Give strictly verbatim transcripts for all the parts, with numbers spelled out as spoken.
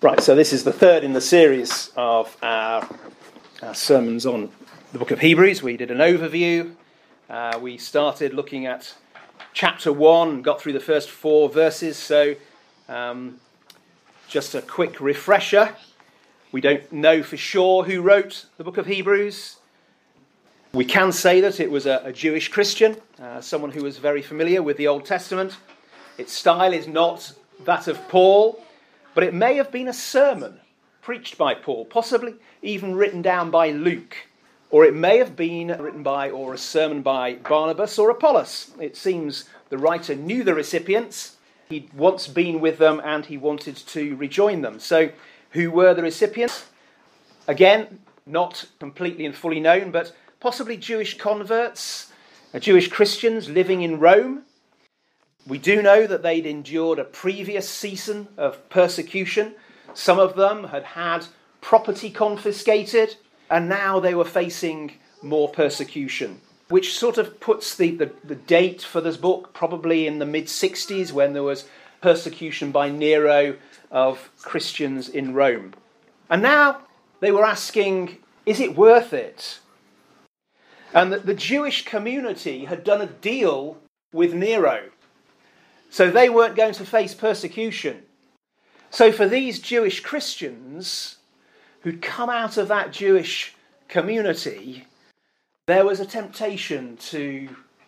Right, so this is the third in the series of our, our sermons on the book of Hebrews. We did an overview. Uh, we started looking at chapter one, got through the first four verses. So um, just a quick refresher. We don't know for sure who wrote the book of Hebrews. We can say that it was a, a Jewish Christian, uh, someone who was very familiar with the Old Testament. Its style is not that of Paul, but it may have been a sermon preached by Paul, possibly even written down by Luke, or it may have been written by or a sermon by Barnabas or Apollos. It seems the writer knew the recipients, he'd once been with them and he wanted to rejoin them. So who were the recipients? Again, not completely and fully known, but possibly Jewish converts, uh, Jewish Christians living in Rome. We do know that they'd endured a previous season of persecution. Some of them had had property confiscated, and now they were facing more persecution, which sort of puts the, the, the date for this book probably in the mid-sixties, when there was persecution by Nero of Christians in Rome. And now they were asking, is it worth it? And that the Jewish community had done a deal with Nero, so they weren't going to face persecution. So for these Jewish Christians who'd come out of that Jewish community, there was a temptation to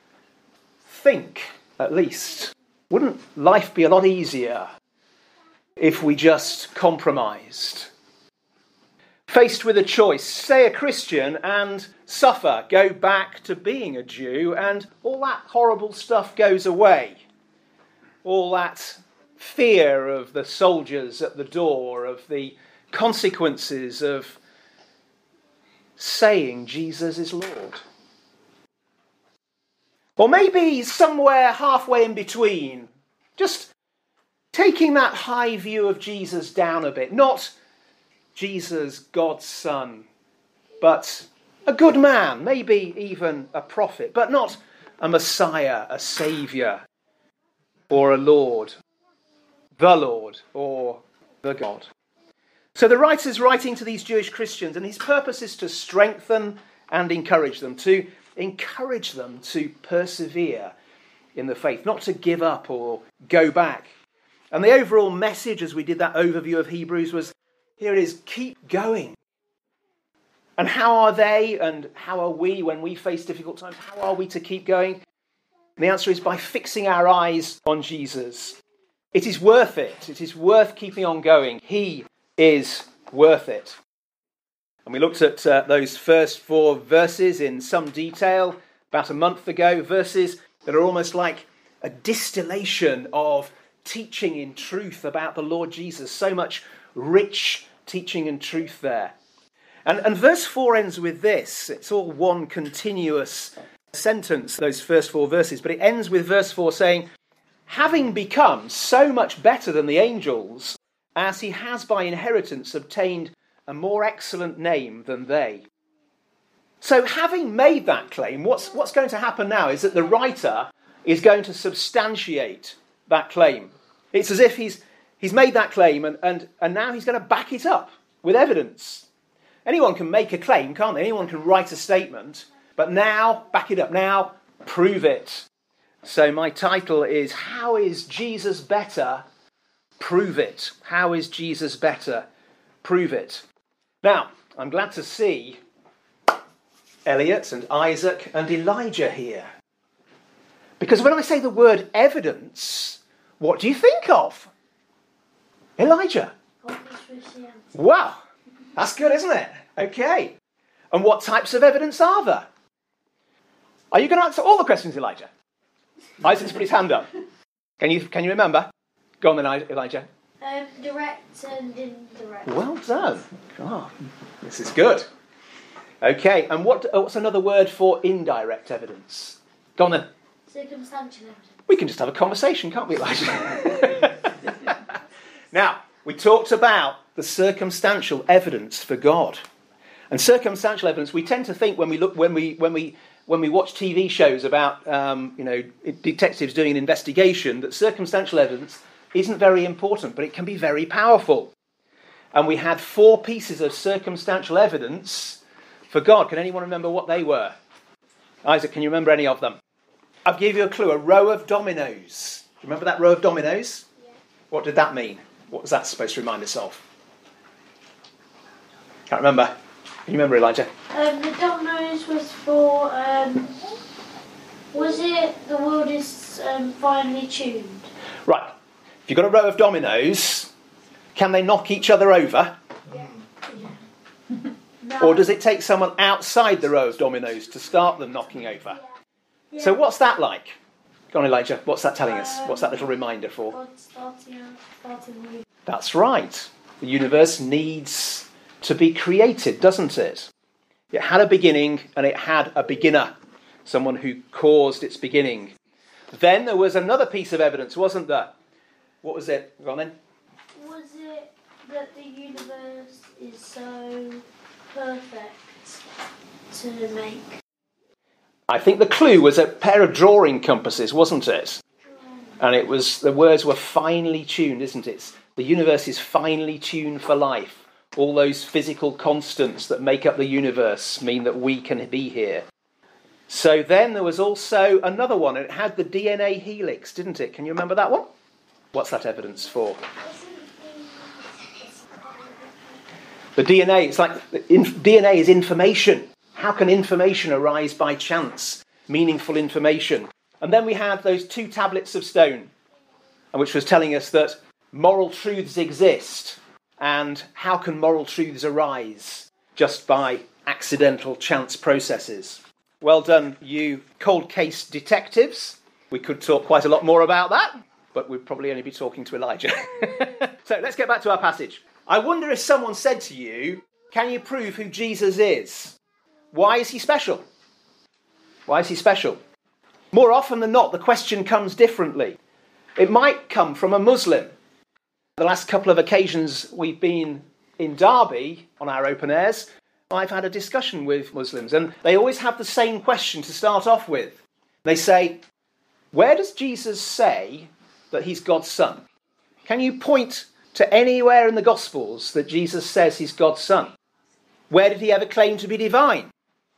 think, at least, wouldn't life be a lot easier if we just compromised? Faced with a choice, stay a Christian and suffer, go back to being a Jew, and all that horrible stuff goes away. All that fear of the soldiers at the door, of the consequences of saying Jesus is Lord. Or maybe somewhere halfway in between, just taking that high view of Jesus down a bit. Not Jesus, God's Son, but a good man, maybe even a prophet, but not a Messiah, a Saviour, or a Lord, the Lord, or the God. So the writer's writing to these Jewish Christians, and his purpose is to strengthen and encourage them, to encourage them to persevere in the faith, not to give up or go back. And the overall message, as we did that overview of Hebrews, was, here it is, keep going. And how are they, and how are we when we face difficult times? How are we to keep going? And the answer is by fixing our eyes on Jesus. It is worth it. It is worth keeping on going. He is worth it. And we looked at uh, those first four verses in some detail about a month ago, verses that are almost like a distillation of teaching in truth about the Lord Jesus. So much rich teaching and truth there. And, and verse four ends with this. It's all one continuous sentence, those first four verses, but it ends with verse four saying, having become so much better than the angels, as he has by inheritance obtained a more excellent name than they. So having made that claim, what's, what's going to happen now is that the writer is going to substantiate that claim. It's as if he's he's made that claim and, and, and now he's going to back it up with evidence. Anyone can make a claim, can't they? Anyone can write a statement, but now, back it up, now prove it. So my title is, How is Jesus Better? Prove it. How is Jesus better? Prove it. Now, I'm glad to see Elliot and Isaac and Elijah here. Because when I say the word evidence, what do you think of? Elijah. Wow, that's good, isn't it? Okay. And what types of evidence are there? Are you going to answer all the questions, Elijah? Isaac's put his hand up. Can you can you remember? Go on then, Elijah. Um, direct and indirect. Well done. Oh, this is good. Okay, and what what's another word for indirect evidence? Go on then. Circumstantial evidence. We can just have a conversation, can't we, Elijah? Now, we talked about the circumstantial evidence for God. And circumstantial evidence, we tend to think when we look when we when we when we watch T V shows about um, you know detectives doing an investigation that circumstantial evidence isn't very important, but it can be very powerful. And we had four pieces of circumstantial evidence for God. Can anyone remember what they were? Isaac, can you remember any of them? I'll give you a clue. A row of dominoes. Do you remember that row of dominoes? Yeah. What did that mean? What was that supposed to remind us of? Can't remember. Can you remember, Elijah? Um, the dominoes was for, um, was it the world is um, finely tuned? Right. If you've got a row of dominoes, can they knock each other over? Yeah. yeah. no. Or does it take someone outside the row of dominoes to start them knocking over? Yeah. So what's that like? Go on, Elijah. What's that telling us? Um, What's that little reminder for? God starting out, starting the universe. That's right. The universe needs to be created, doesn't it? It had a beginning and it had a beginner, someone who caused its beginning. Then there was another piece of evidence, wasn't there? What was it? Go on then. Was it that the universe is so perfect to make? I think the clue was a pair of drawing compasses, wasn't it? And it was, the words were finely tuned, isn't it? The universe is finely tuned for life. All those physical constants that make up the universe mean that we can be here. So then there was also another one, and it had the D N A helix, didn't it? Can you remember that one? What's that evidence for? The D N A, it's like, D N A is information. How can information arise by chance? Meaningful information. And then we had those two tablets of stone, which was telling us that moral truths exist. And how can moral truths arise? Just by accidental chance processes. Well done, you cold case detectives. We could talk quite a lot more about that, but we'd probably only be talking to Elijah. So let's get back to our passage. I wonder if someone said to you, can you prove who Jesus is? Why is he special? Why is he special? More often than not, the question comes differently. It might come from a Muslim. The last couple of occasions we've been in Derby on our open airs, I've had a discussion with Muslims, and they always have the same question to start off with. They say, where does Jesus say that he's God's son? Can you point to anywhere in the Gospels that Jesus says he's God's son? Where did he ever claim to be divine?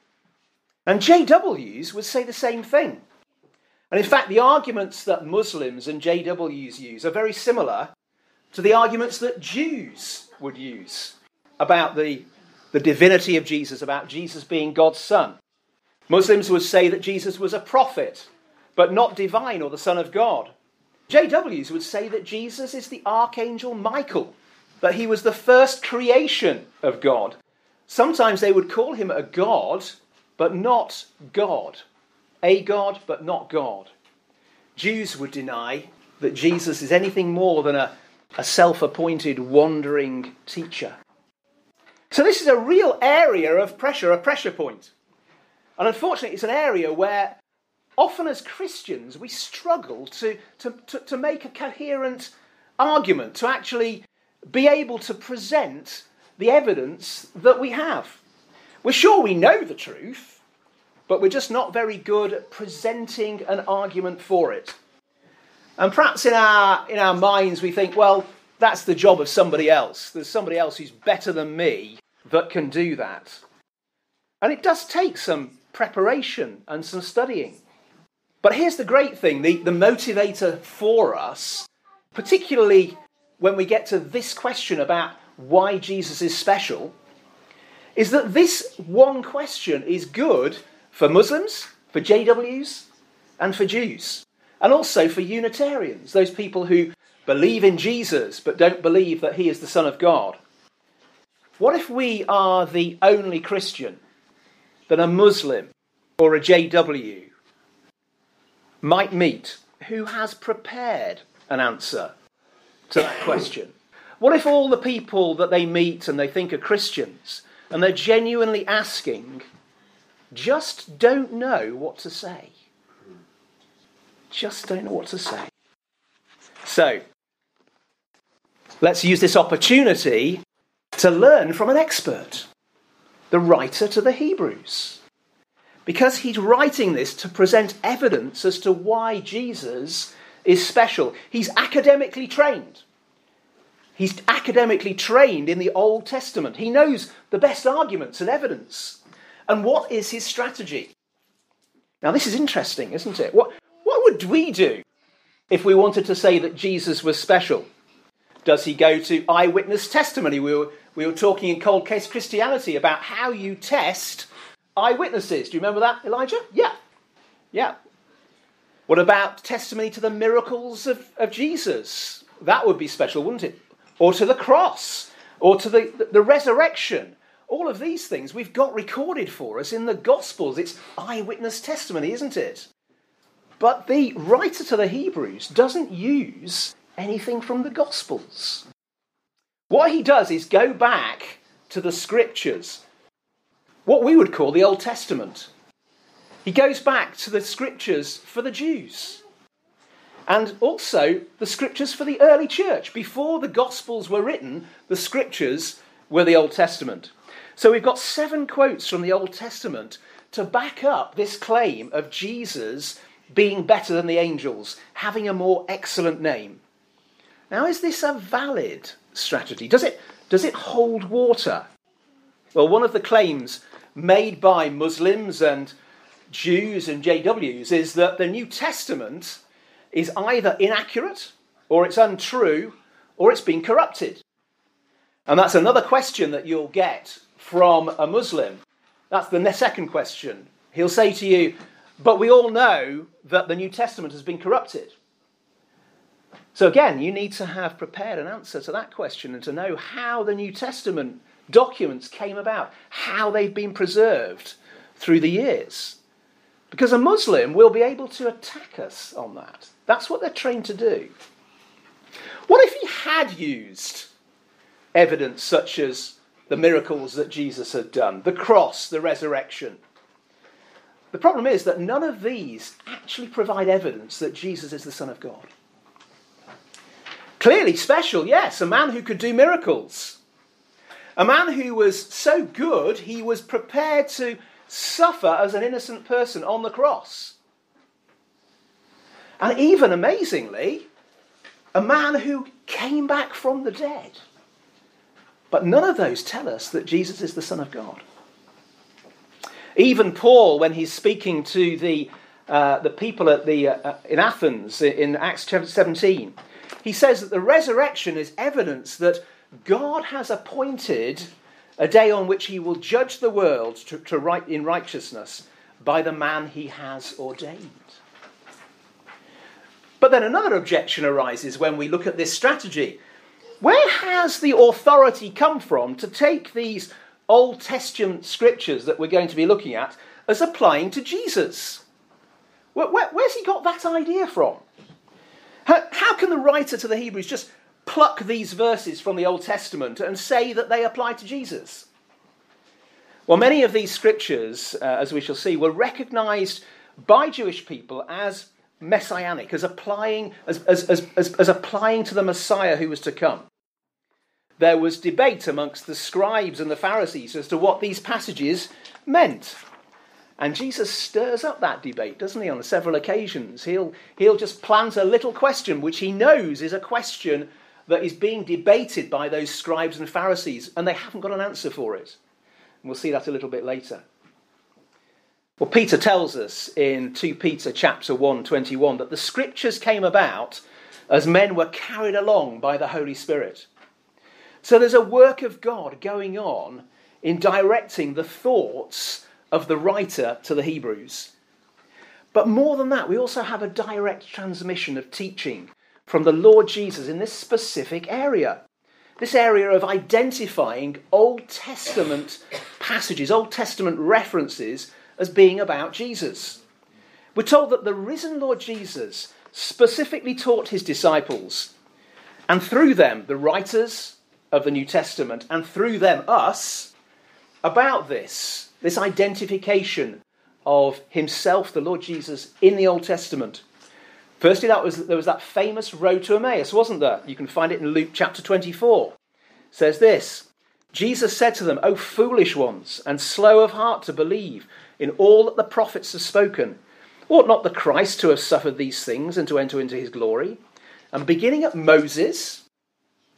And J Ws would say the same thing. And in fact, the arguments that Muslims and J Ws use are very similar to the arguments that Jews would use about the, the divinity of Jesus, about Jesus being God's son. Muslims would say that Jesus was a prophet, but not divine or the Son of God. J Ws would say that Jesus is the Archangel Michael, that he was the first creation of God. Sometimes they would call him a God, but not God. A God, but not God. Jews would deny that Jesus is anything more than a, a self-appointed wandering teacher. So this is a real area of pressure, a pressure point. And unfortunately, it's an area where often as Christians, we struggle to, to, to, to make a coherent argument, to actually be able to present the evidence that we have. We're sure we know the truth, but we're just not very good at presenting an argument for it. And perhaps in our, in our minds we think, well, that's the job of somebody else. There's somebody else who's better than me that can do that. And it does take some preparation and some studying. But here's the great thing, the, the motivator for us, particularly when we get to this question about why Jesus is special, is that this one question is good for Muslims, for J Ws, and for Jews. And also for Unitarians, those people who believe in Jesus but don't believe that he is the Son of God. What if we are the only Christian that a Muslim or a J W might meet who has prepared an answer to that question? What if all the people that they meet and they think are Christians and they're genuinely asking just don't know what to say? Just don't know what to say. So, let's use this opportunity to learn from an expert, the writer to the Hebrews. Because he's writing this to present evidence as to why Jesus is special. He's academically trained. He's academically trained in the Old Testament. He knows the best arguments and evidence. And what is his strategy? Now, this is interesting, isn't it? What, what would we do if we wanted to say that Jesus was special? Does he go to eyewitness testimony? We were, we were talking in Cold Case Christianity about how you test eyewitnesses. Do you remember that, Elijah? Yeah. Yeah. What about testimony to the miracles of, of Jesus? That would be special, wouldn't it? Or to the cross, or to the, the, the resurrection. All of these things we've got recorded for us in the Gospels. It's eyewitness testimony, isn't it? But the writer to the Hebrews doesn't use anything from the Gospels. What he does is go back to the Scriptures, what we would call the Old Testament. He goes back to the Scriptures for the Jews. And also the Scriptures for the early church. Before the Gospels were written, the Scriptures were the Old Testament. So we've got seven quotes from the Old Testament to back up this claim of Jesus being better than the angels, having a more excellent name. Now, is this a valid strategy? Does it, does it hold water? Well, one of the claims made by Muslims and Jews and J Ws is that the New Testament is either inaccurate, or it's untrue, or it's been corrupted. And that's another question that you'll get from a Muslim. That's the second question. He'll say to you, but we all know that the New Testament has been corrupted. So again, you need to have prepared an answer to that question and to know how the New Testament documents came about, how they've been preserved through the years. Because a Muslim will be able to attack us on that. That's what they're trained to do. What if he had used evidence such as the miracles that Jesus had done, the cross, the resurrection? The problem is that none of these actually provide evidence that Jesus is the Son of God. Clearly special, yes, a man who could do miracles. A man who was so good, he was prepared to suffer as an innocent person on the cross. And even amazingly, a man who came back from the dead. But none of those tell us that Jesus is the Son of God. Even Paul, when he's speaking to the uh, the people at the uh, in Athens in Acts chapter seventeen, he says that the resurrection is evidence that God has appointed a day on which he will judge the world to, to right in righteousness by the man he has ordained. But then another objection arises when we look at this strategy. Where has the authority come from to take these Old Testament scriptures that we're going to be looking at as applying to Jesus? Where, where, where's he got that idea from? How, how can the writer to the Hebrews just pluck these verses from the Old Testament and say that they apply to Jesus? Well, many of these scriptures, uh, as we shall see, were recognised by Jewish people as messianic, as applying as, as, as, as, as applying to the Messiah who was to come. There was debate amongst the scribes and the Pharisees as to what these passages meant. And Jesus stirs up that debate, doesn't he, on several occasions. He'll, he'll just plant a little question, which he knows is a question that is being debated by those scribes and Pharisees, and they haven't got an answer for it. And we'll see that a little bit later. Well, Peter tells us in Second Peter chapter one, twenty-one, that the scriptures came about as men were carried along by the Holy Spirit. So there's a work of God going on in directing the thoughts of the writer to the Hebrews. But more than that, we also have a direct transmission of teaching from the Lord Jesus in this specific area. This area of identifying Old Testament passages, Old Testament references as being about Jesus. We're told that the risen Lord Jesus specifically taught his disciples, and through them, the writers of the New Testament, and through them, us, about this, this identification of himself, the Lord Jesus, in the Old Testament. Firstly, that was there was that famous road to Emmaus, wasn't there? You can find it in Luke chapter twenty-four. It says this: Jesus said to them, "O foolish ones, and slow of heart to believe in all that the prophets have spoken. Ought not the Christ to have suffered these things and to enter into his glory?" And beginning at Moses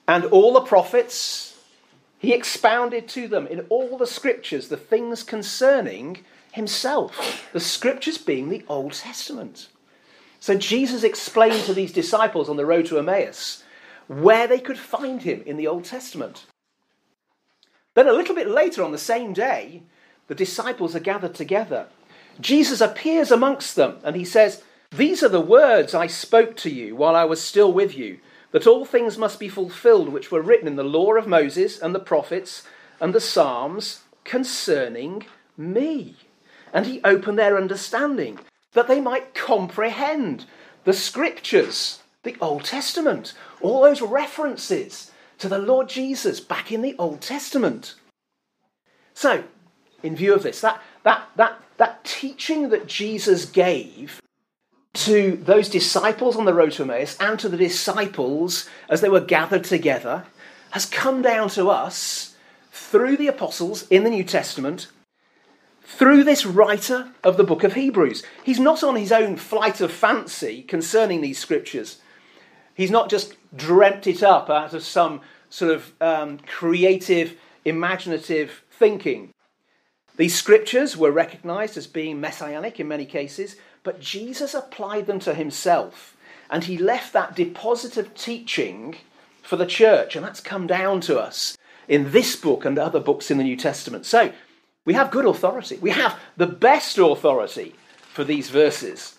And all the prophets, he expounded to them in all the scriptures the things concerning himself. The scriptures being the Old Testament. So Jesus explained to these disciples on the road to Emmaus where they could find him in the Old Testament. Then a little bit later on the same day, the disciples are gathered together. Jesus appears amongst them and he says, "These are the words I spoke to you while I was still with you, that all things must be fulfilled which were written in the law of Moses and the prophets and the Psalms concerning me." And he opened their understanding that they might comprehend the scriptures, the Old Testament, all those references to the Lord Jesus back in the Old Testament. So, in view of this, that, that, that, that teaching that Jesus gave to those disciples on the road to Emmaus and to the disciples as they were gathered together has come down to us through the apostles in the New Testament, through this writer of the book of Hebrews. He's not on his own flight of fancy concerning these scriptures. He's not just dreamt it up out of some sort of um, creative, imaginative thinking. These scriptures were recognised as being messianic in many cases, but Jesus applied them to himself, and he left that deposit of teaching for the church, and that's come down to us in this book and other books in the New Testament. So, we have good authority. We have the best authority for these verses.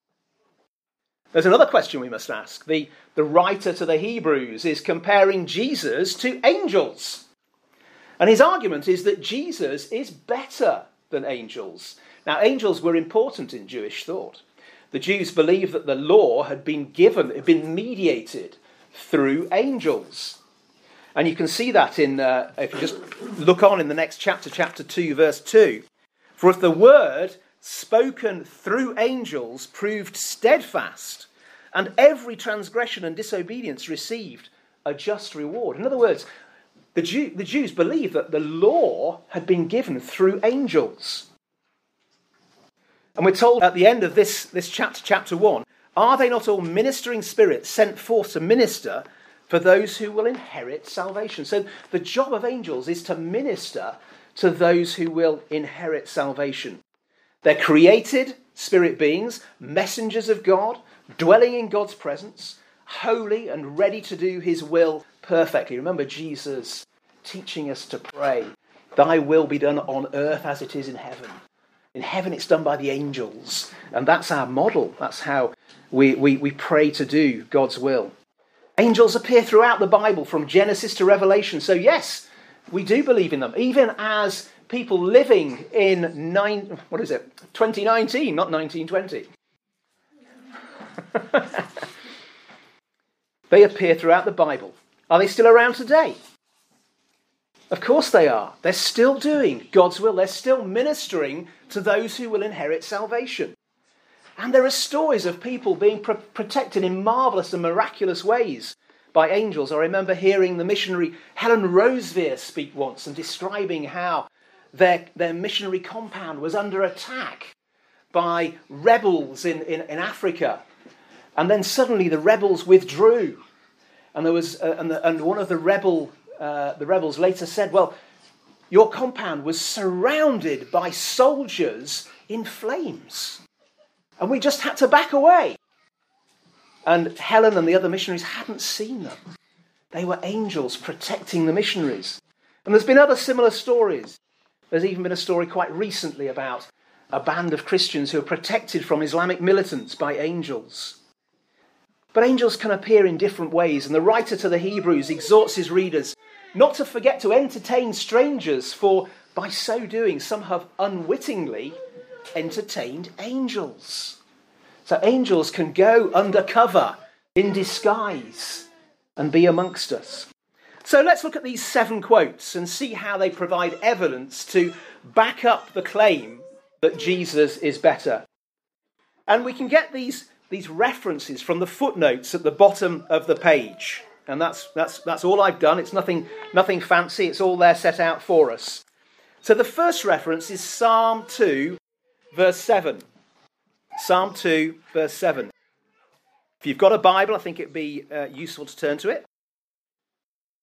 There's another question we must ask. The, the writer to the Hebrews is comparing Jesus to angels. And his argument is that Jesus is better than angels. Now, angels were important in Jewish thought. The Jews believed that the law had been given, had been mediated through angels. And you can see that in, uh, if you just look on in the next chapter, chapter two, verse two. "For if the word spoken through angels proved steadfast, and every transgression and disobedience received a just reward." In other words, the, Jew, the Jews believed that the law had been given through angels. And we're told at the end of this, this chapter, chapter one, "Are they not all ministering spirits sent forth to minister for those who will inherit salvation?" So the job of angels is to minister to those who will inherit salvation. They're created spirit beings, messengers of God, dwelling in God's presence, holy and ready to do his will perfectly. Remember Jesus teaching us to pray, "Thy will be done on earth as it is in heaven." In heaven it's done by the angels. And that's our model. That's how we, we, we pray to do God's will. Angels appear throughout the Bible from Genesis to Revelation. So yes, we do believe in them. Even as people living in nine, what is it? twenty nineteen, not nineteen twenty. They appear throughout the Bible. Are they still around today? Of course they are. They're still doing God's will. They're still ministering to those who will inherit salvation. And there are stories of people being pro- protected in marvellous and miraculous ways by angels. I remember hearing the missionary Helen Roseveare speak once and describing how their, their missionary compound was under attack by rebels in, in, in Africa. And then suddenly the rebels withdrew. And there was uh, and, the, and one of the rebel uh, the rebels later said, "Well, your compound was surrounded by soldiers in flames. And we just had to back away." And Helen and the other missionaries hadn't seen them. They were angels protecting the missionaries. And there's been other similar stories. There's even been a story quite recently about a band of Christians who are protected from Islamic militants by angels. But angels can appear in different ways, and the writer to the Hebrews exhorts his readers not to forget to entertain strangers, for by so doing some have unwittingly entertained angels. So angels can go undercover in disguise and be amongst us. So let's look at these seven quotes and see how they provide evidence to back up the claim that Jesus is better. And we can get these, these references from the footnotes at the bottom of the page. And that's that's that's all I've done. It's nothing nothing fancy. It's all there set out for us. So the first reference is Psalm two, verse seven. Psalm two, verse seven. If you've got a Bible, I think it'd be uh, useful to turn to it.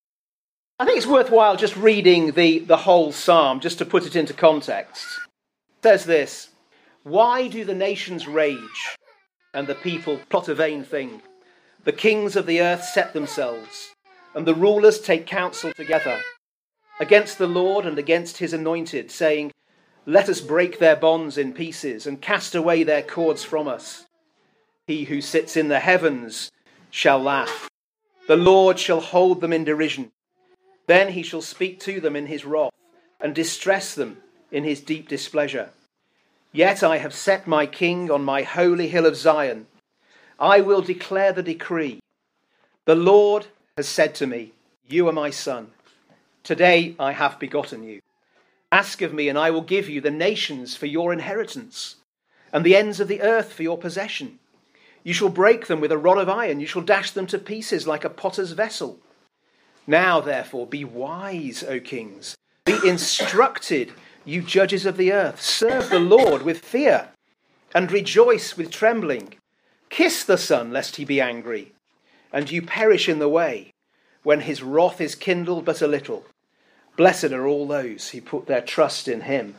I think it's worthwhile just reading the, the whole psalm, just to put it into context. It says this: "Why do the nations rage, and the people plot a vain thing? The kings of the earth set themselves, and the rulers take counsel together against the Lord and against his anointed, saying, let us break their bonds in pieces and cast away their cords from us. He who sits in the heavens shall laugh. The Lord shall hold them in derision. Then he shall speak to them in his wrath and distress them in his deep displeasure. Yet I have set my king on my holy hill of Zion. I will declare the decree. The Lord has said to me, you are my son. Today I have begotten you. Ask of me, and I will give you the nations for your inheritance, and the ends of the earth for your possession. You shall break them with a rod of iron. You shall dash them to pieces like a potter's vessel. Now, therefore, be wise, O kings. Be instructed, you judges of the earth. Serve the Lord with fear, and rejoice with trembling. Kiss the Son, lest he be angry, and you perish in the way, when his wrath is kindled but a little. Blessed are all those who put their trust in him."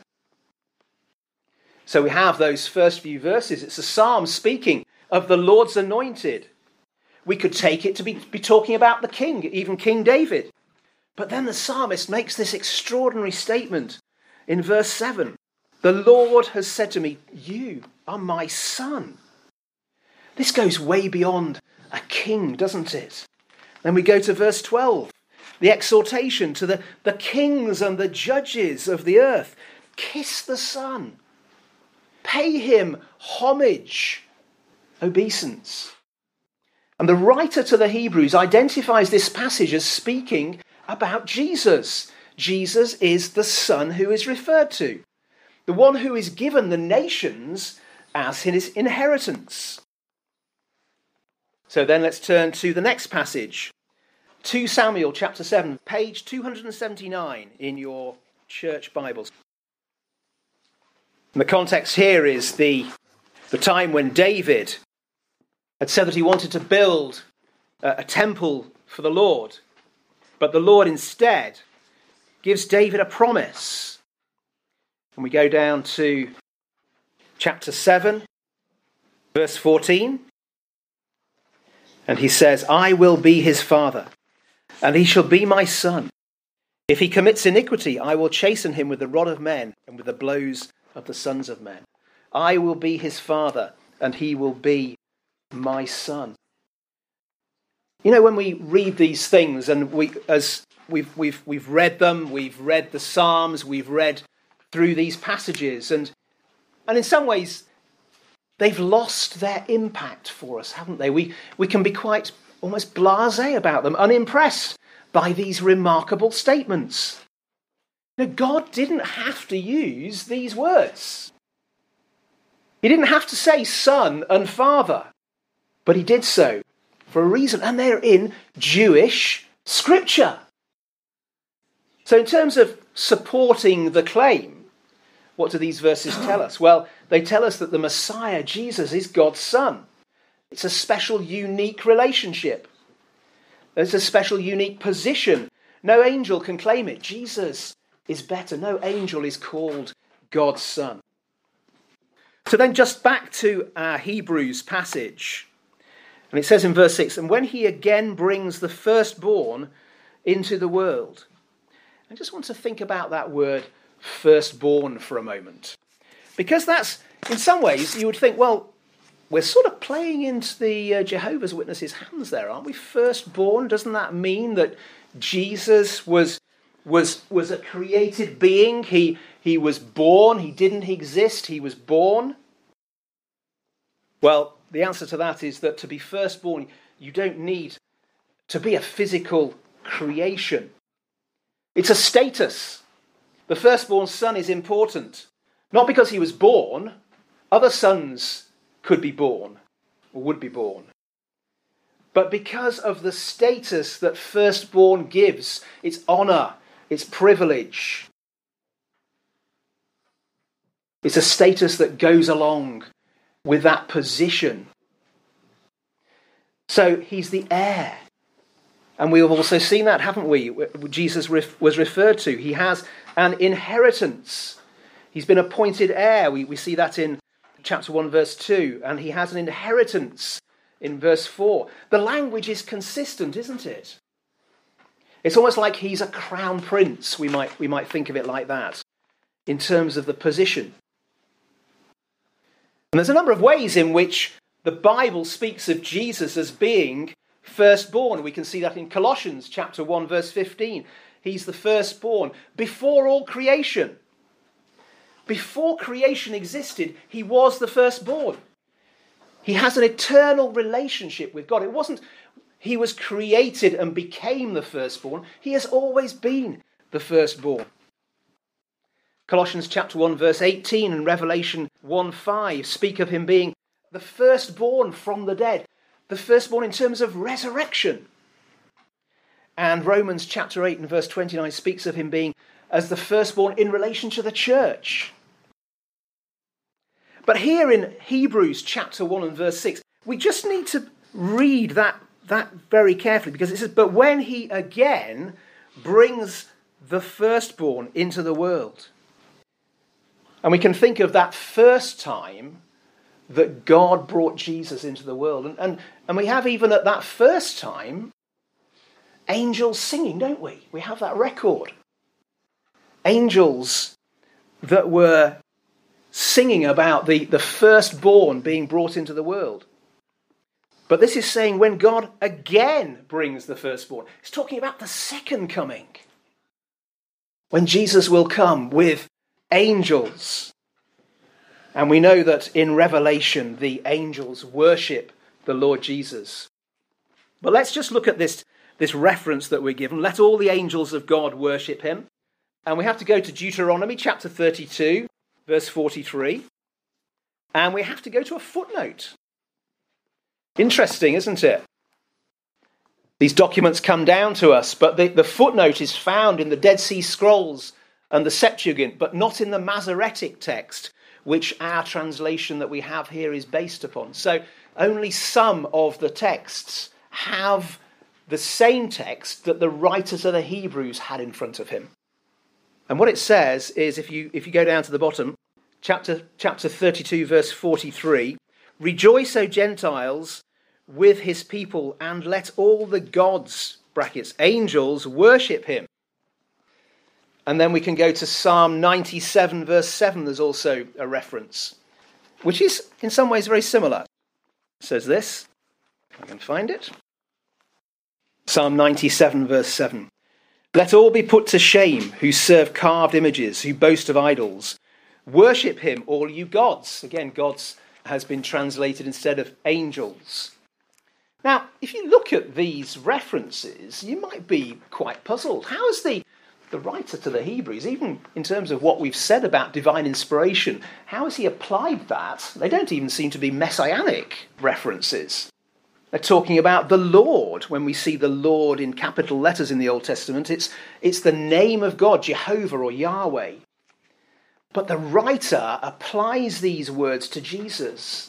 So we have those first few verses. It's a psalm speaking of the Lord's anointed. We could take it to be, be talking about the king, even King David. But then the psalmist makes this extraordinary statement in verse seven. The Lord has said to me, you are my son. This goes way beyond a king, doesn't it? Then we go to verse twelve. The exhortation to the, the kings and the judges of the earth. Kiss the Son. Pay him homage, obeisance. And the writer to the Hebrews identifies this passage as speaking about Jesus. Jesus is the Son who is referred to, the one who is given the nations as his inheritance. So then let's turn to the next passage. Second Samuel chapter seven, page two hundred seventy-nine in your church Bibles. And the context here is the, the time when David had said that he wanted to build a, a temple for the Lord. But the Lord instead gives David a promise. And we go down to chapter seven, verse fourteen. And he says, I will be his father, and he shall be my son. If he commits iniquity, I will chasten him with the rod of men and with the blows of the sons of men. I will be his father, and he will be my son. You know, when we read these things, and we, as we've we've we've read them, we've read the Psalms, we've read through these passages, and and in some ways, they've lost their impact for us, haven't they? We we can be quite almost blasé about them, unimpressed by these remarkable statements. Now, God didn't have to use these words. He didn't have to say son and father, but he did so for a reason, and they're in Jewish scripture. So in terms of supporting the claim, what do these verses tell us? Well, they tell us that the Messiah, Jesus, is God's son. It's a special, unique relationship. There's a special, unique position. No angel can claim it. Jesus is better. No angel is called God's son. So then just back to our Hebrews passage. And it says in verse six, and when he again brings the firstborn into the world. I just want to think about that word firstborn for a moment. Because that's, in some ways, you would think, well, we're sort of playing into the uh, Jehovah's Witnesses' hands there, aren't we? Firstborn, doesn't that mean that Jesus was was was a created being? He he was born, he didn't exist, he was born? Well, the answer to that is that to be firstborn, you don't need to be a physical creation. It's a status. The firstborn son is important. Not because he was born. Other sons could be born, or would be born. But because of the status that firstborn gives, its honour, its privilege. It's a status that goes along with that position. So he's the heir. And we have also seen that, haven't we? Jesus was referred to. He has an inheritance. He's been appointed heir. We, we see that in chapter one, verse two. And he has an inheritance in verse four. The language is consistent, isn't it? It's almost like he's a crown prince. We might, we might think of it like that in terms of the position. And there's a number of ways in which the Bible speaks of Jesus as being firstborn. We can see that in Colossians chapter one, verse fifteen. He's the firstborn before all creation. Before creation existed, he was the firstborn. He has an eternal relationship with God. It wasn't he was created and became the firstborn. He has always been the firstborn. Colossians chapter one, verse eighteen and Revelation one five speak of him being the firstborn from the dead. The firstborn in terms of resurrection. And Romans chapter eight and verse twenty-nine speaks of him being as the firstborn in relation to the church. But here in Hebrews chapter one and verse six, we just need to read that, that very carefully, because it says, but when he again brings the firstborn into the world. And we can think of that first time that God brought Jesus into the world. And, and, and we have even at that first time, angels singing, don't we? We have that record. Angels that were singing about the, the firstborn being brought into the world. But this is saying when God again brings the firstborn. It's talking about the second coming. When Jesus will come with angels. And we know that in Revelation, the angels worship the Lord Jesus. But let's just look at this, this reference that we're given. Let all the angels of God worship him. And we have to go to Deuteronomy chapter thirty-two, verse forty-three. And we have to go to a footnote. Interesting, isn't it? These documents come down to us, but the, the footnote is found in the Dead Sea Scrolls and the Septuagint, but not in the Masoretic text, which our translation that we have here is based upon. So only some of the texts have the same text that the writers of the Hebrews had in front of him. And what it says is, if you if you go down to the bottom, chapter chapter thirty-two, verse forty-three, rejoice, O Gentiles, with his people, and let all the gods, brackets, angels, worship him. And then we can go to Psalm ninety-seven, verse seven. There's also a reference, which is in some ways very similar. It says this, if I can find it. Psalm ninety-seven, verse seven. Let all be put to shame who serve carved images, who boast of idols. Worship him, all you gods. Again, gods has been translated instead of angels. Now, if you look at these references, you might be quite puzzled. How is the, the writer to the Hebrews, even in terms of what we've said about divine inspiration, how has he applied that? They don't even seem to be messianic references. They're talking about the Lord. When we see the Lord in capital letters in the Old Testament, it's, it's the name of God, Jehovah or Yahweh. But the writer applies these words to Jesus.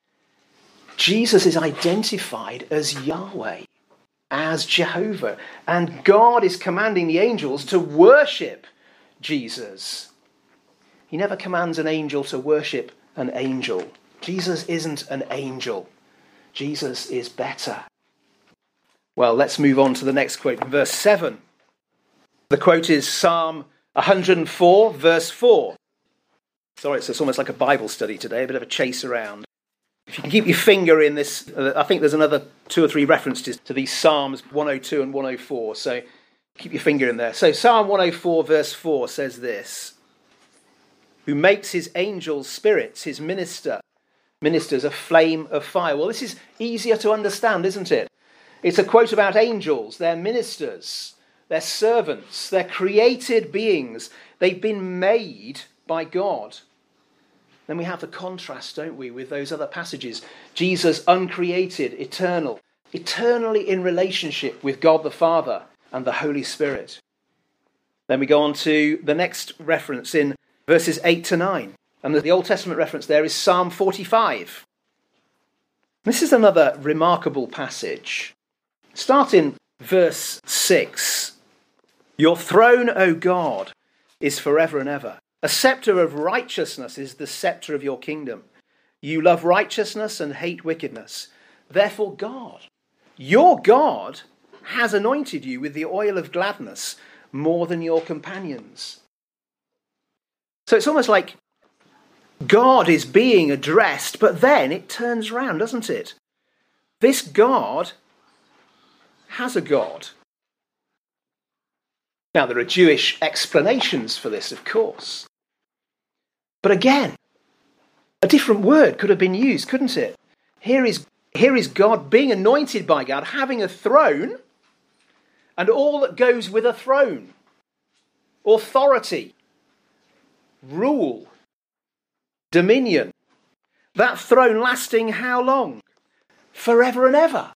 Jesus is identified as Yahweh, as Jehovah, and God is commanding the angels to worship Jesus. He never commands an angel to worship an angel. Jesus isn't an angel. Jesus is better. Well, let's move on to the next quote, verse seven. The quote is Psalm one hundred four, verse four. Sorry, it's almost like a Bible study today, a bit of a chase around. If you can keep your finger in this, uh, I think there's another two or three references to these Psalms one oh two and one oh four, so keep your finger in there. So Psalm one oh four, verse four says this, who makes his angels spirits, his minister, ministers a flame of fire. Well, this is easier to understand, isn't it? It's a quote about angels, they're ministers, they're servants, they're created beings. They've been made by God. Then we have the contrast, don't we, with those other passages. Jesus, uncreated, eternal, eternally in relationship with God the Father and the Holy Spirit. Then we go on to the next reference in verses eight to nine. And the Old Testament reference there is Psalm forty-five. This is another remarkable passage. Start in verse six. Your throne, O God, is forever and ever. A scepter of righteousness is the scepter of your kingdom. You love righteousness and hate wickedness. Therefore God, your God, has anointed you with the oil of gladness more than your companions. So it's almost like God is being addressed, but then it turns round, doesn't it? This God has a God. Now, there are Jewish explanations for this, of course. But again, a different word could have been used, couldn't it? Here is, here is God being anointed by God, having a throne, and all that goes with a throne. Authority, rule, dominion. That throne lasting how long? Forever and ever.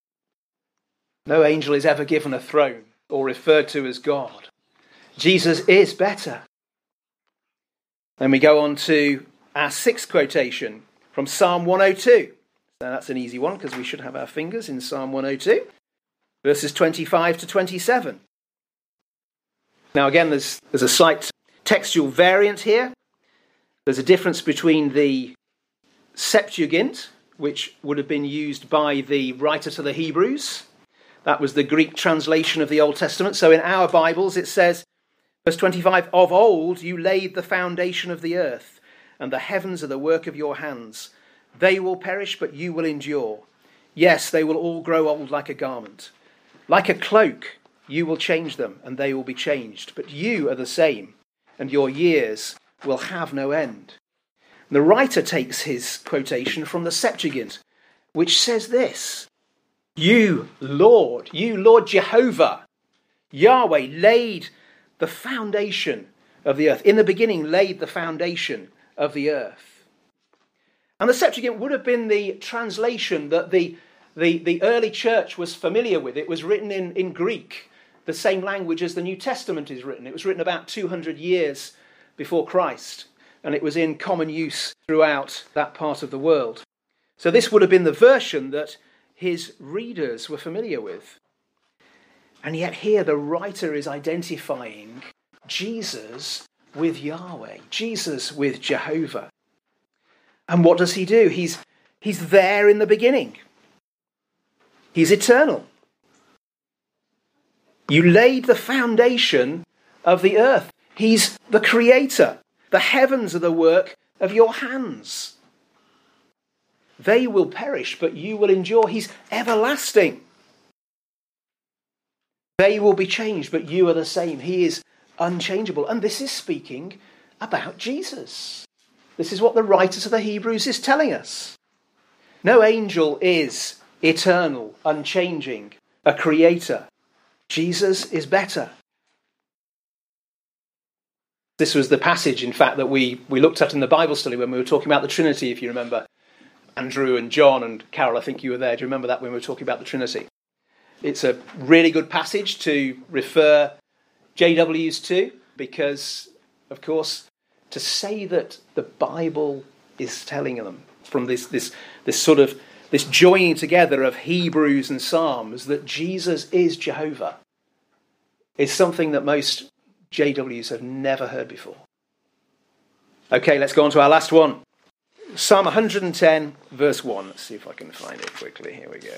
No angel is ever given a throne or referred to as God. Jesus is better. Then we go on to our sixth quotation from Psalm one oh two. So that's an easy one because we should have our fingers in Psalm one oh two, verses twenty-five to twenty-seven. Now again, there's, there's a slight textual variant here. There's a difference between the Septuagint, which would have been used by the writer to the Hebrews. That was the Greek translation of the Old Testament. So in our Bibles it says, verse twenty-five, of old you laid the foundation of the earth, and the heavens are the work of your hands. They will perish, but you will endure. Yes, they will all grow old like a garment. Like a cloak, you will change them, and they will be changed. But you are the same, and your years will have no end. And the writer takes his quotation from the Septuagint, which says this, You, Lord, you, Lord Jehovah, Yahweh, laid the foundation of the earth. In the beginning, laid the foundation of the earth. And the Septuagint would have been the translation that the, the, the early church was familiar with. It was written in, in Greek, the same language as the New Testament is written. It was written about two hundred years before Christ, and it was in common use throughout that part of the world. So this would have been the version that his readers were familiar with. And yet here the writer is identifying Jesus with Yahweh, Jesus with Jehovah. And what does he do? He's, he's there in the beginning. He's eternal. You laid the foundation of the earth. He's the creator. The heavens are the work of your hands. They will perish, but you will endure. He's everlasting. They will be changed, but you are the same. He is unchangeable. And this is speaking about Jesus. This is what the writer to the Hebrews is telling us. No angel is eternal, unchanging, a creator. Jesus is better. This was the passage, in fact, that we, we looked at in the Bible study when we were talking about the Trinity, if you remember. Andrew and John and Carol, I think you were there. Do you remember that when we were talking about the Trinity? It's a really good passage to refer J Ws to because, of course, to say that the Bible is telling them from this, this, this sort of this joining together of Hebrews and Psalms that Jesus is Jehovah is something that most J Ws have never heard before. Okay, let's go on to our last one. Psalm one hundred ten, verse one. Let's see if I can find it quickly. Here we go.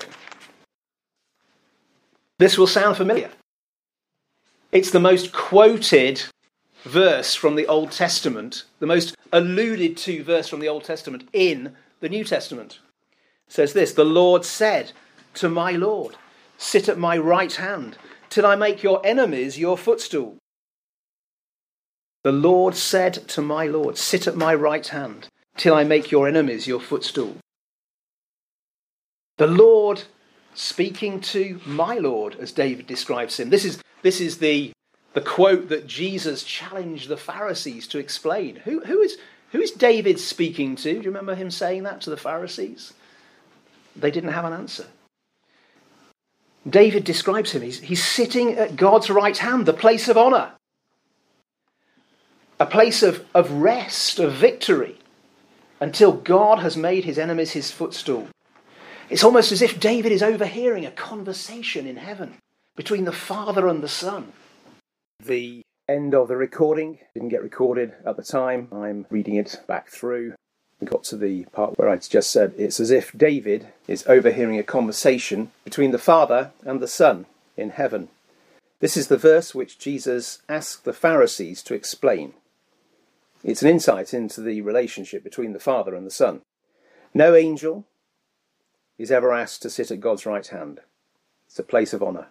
This will sound familiar. It's the most quoted verse from the Old Testament, the most alluded to verse from the Old Testament in the New Testament. It says this, the Lord said to my Lord, sit at my right hand till I make your enemies your footstool. The Lord said to my Lord, sit at my right hand till I make your enemies your footstool. The Lord speaking to my Lord, as David describes him. This is, this is the, the quote that Jesus challenged the Pharisees to explain. Who, who, is, who is David speaking to? Do you remember him saying that to the Pharisees? They didn't have an answer. David describes him. He's, he's sitting at God's right hand, the place of honour. A place of, of rest, of victory, until God has made his enemies his footstool. It's almost as if David is overhearing a conversation in heaven between the Father and the Son. The end of the recording didn't get recorded at the time. I'm reading it back through. We got to the part where I just said it's as if David is overhearing a conversation between the Father and the Son in heaven. This is the verse which Jesus asked the Pharisees to explain. It's an insight into the relationship between the Father and the Son. No angel is ever asked to sit at God's right hand. It's a place of honour.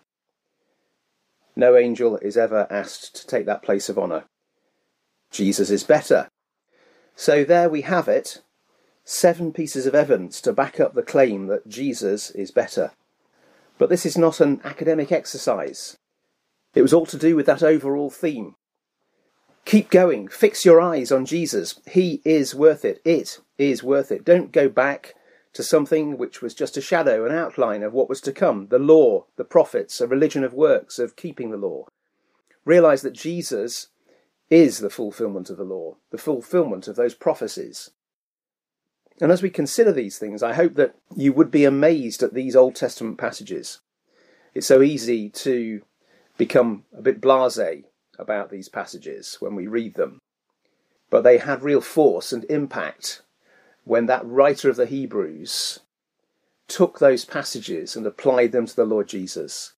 No angel is ever asked to take that place of honour. Jesus is better. So there we have it, seven pieces of evidence to back up the claim that Jesus is better. But this is not an academic exercise. It was all to do with that overall theme. Keep going, fix your eyes on Jesus. He is worth it. It is worth it. Don't go back to something which was just a shadow, an outline of what was to come, the law, the prophets, a religion of works, of keeping the law. Realise that Jesus is the fulfilment of the law, the fulfilment of those prophecies. And as we consider these things, I hope that you would be amazed at these Old Testament passages. It's so easy to become a bit blasé about these passages when we read them. But they had real force and impact when that writer of the Hebrews took those passages and applied them to the Lord Jesus.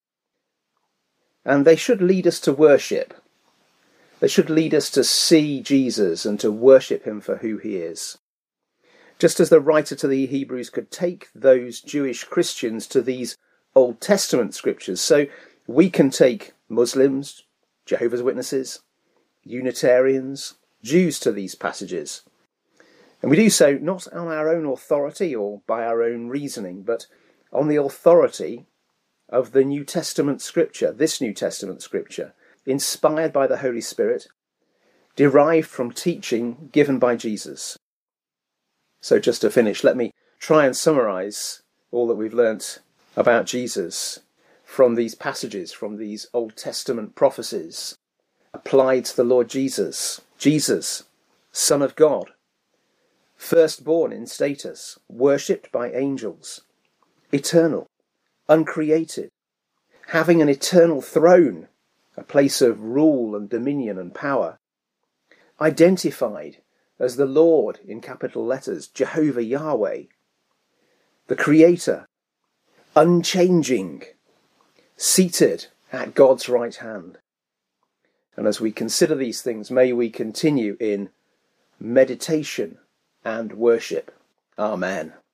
And they should lead us to worship. They should lead us to see Jesus and to worship him for who he is. Just as the writer to the Hebrews could take those Jewish Christians to these Old Testament scriptures, so we can take Muslims, Jehovah's Witnesses, Unitarians, Jews to these passages. And we do so not on our own authority or by our own reasoning, but on the authority of the New Testament scripture, this New Testament scripture, inspired by the Holy Spirit, derived from teaching given by Jesus. So just to finish, let me try and summarise all that we've learnt about Jesus from these passages, from these Old Testament prophecies, applied to the Lord Jesus. Jesus, Son of God, firstborn in status, worshipped by angels, eternal, uncreated, having an eternal throne, a place of rule and dominion and power, identified as the Lord in capital letters, Jehovah Yahweh, the Creator, unchanging, seated at God's right hand. And as we consider these things, may we continue in meditation and worship. Amen.